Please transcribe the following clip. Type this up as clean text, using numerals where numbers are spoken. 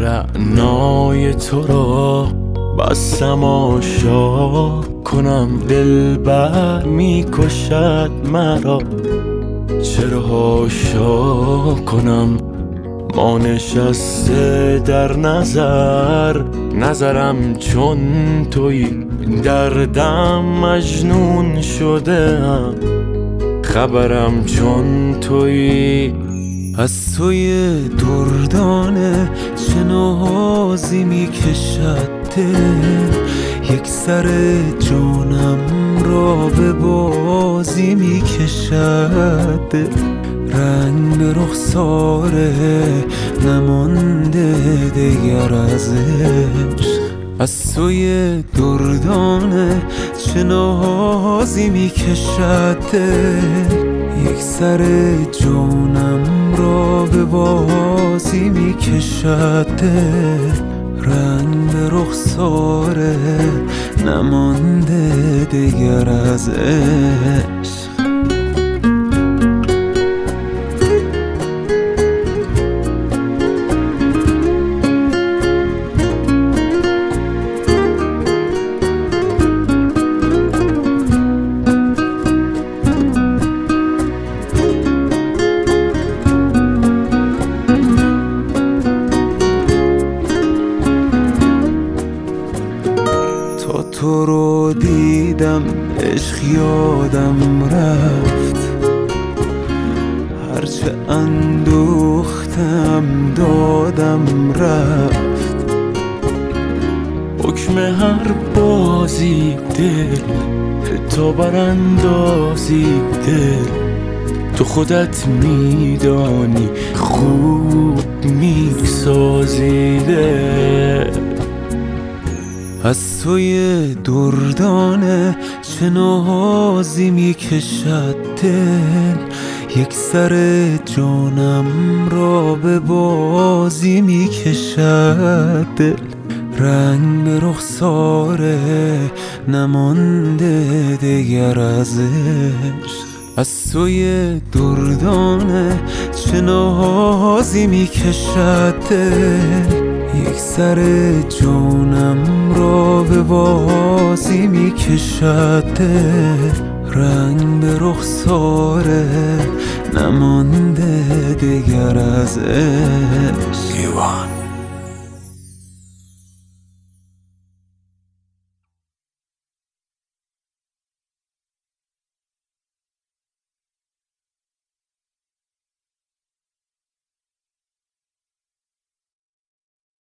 رعنای تو را بستم آشا کنم، دلبر میکشد مرا چرا حاشا کنم. ما نشسته در نظرم چون تویی، دردم مجنون شده ام خبرم چون تویی. از توی دردانه چه نازی میکشد دل، یک سر جانم را به بازی میکشد دل. رنگ به رخساره نمانده دیگر از عشق، از توی دردانه چه نازی میکشد دل، یک سر جانم را به بازی میکشد دل. رنگ به رخساره نمانده دیگر از عشق. تو رو دیدم عشق یادم رفت، هرچه اندوختم دادم رفت. حکم هر بازی دل تو براندازی دل، تو خودت میدانی خوب میسازی دل. از توی دردانه چه نازی میکشد دل، یک سر جانم را به بازی میکشد دل. رنگ به رخساره نمانده دیگر از عشق، از توی دردانه چه نازی میکشد دل، یک سر جانم را به بازی میکشد دل. رنگ به رخساره نمانده دیگر از عشق.